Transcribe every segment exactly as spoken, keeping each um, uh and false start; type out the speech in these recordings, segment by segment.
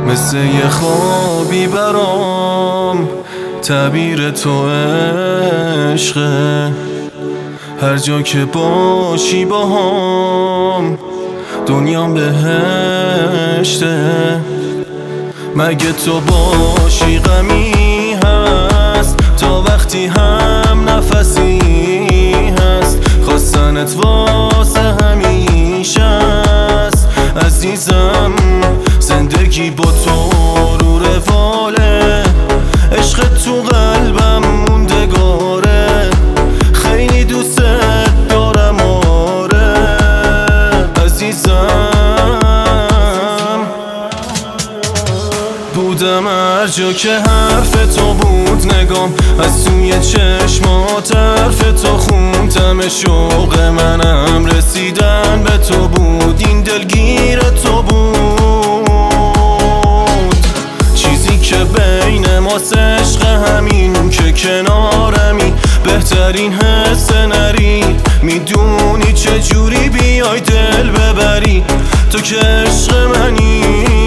مثل یه خوابی برام تعبیر تو عشقه. هر جا که باشی باهام دنیام بهشته. مگه تو باشی غمی هست تا وقتی هم نفسی هست. خواستنت واسه همیشه است عزیزم. زندگی با تو رو رواله، عشق تو قلبم موندگاره. خیلی دوست دارم آره عزیزم. بودم هر جا که حرف تو بود نگام، از توی چشمات حرف تو خوندم. شوق منم رسیدن به تو بود، این دلگیر تو بود. چیزی که بین ماست عشق، همین که کنارمی. بهترین حس نری، میدونی چجوری بیای دل ببری. تو که عشق منی.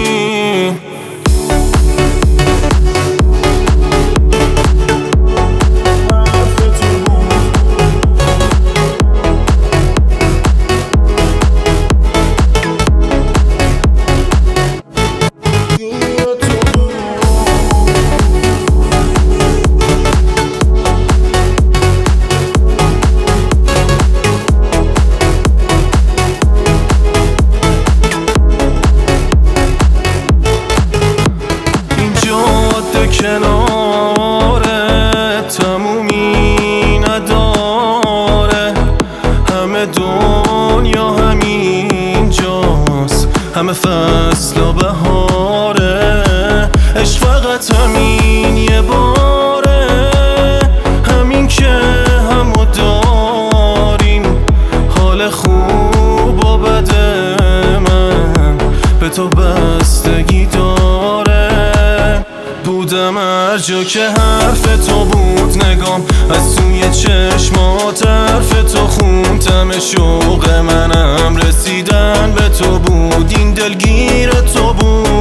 کناره تمومی نداره، همه دنیا همین جاست، همه فصل و بهاره. عشق فقط همین یه باره، همین که همو داریم. حال خوب و بد من به تو بستگی داره. بودم هر جا که حرف تو بود نگام، از توی چشمات حرف تو خوندم. شوق منم رسیدن به تو بود، این دلگیر تو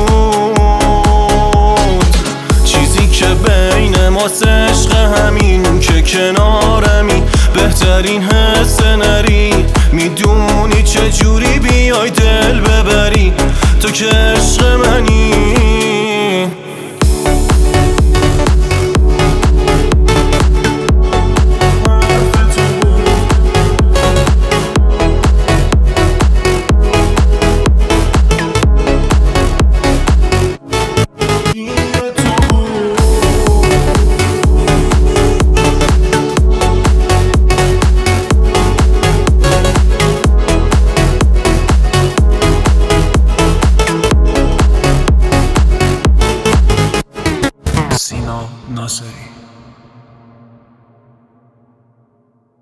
بود. چیزی که بین ماست عشق، همین که کنارمی. بهترین حس نری، میدونی چجوری بیای دل ببری. تو که عشق منی.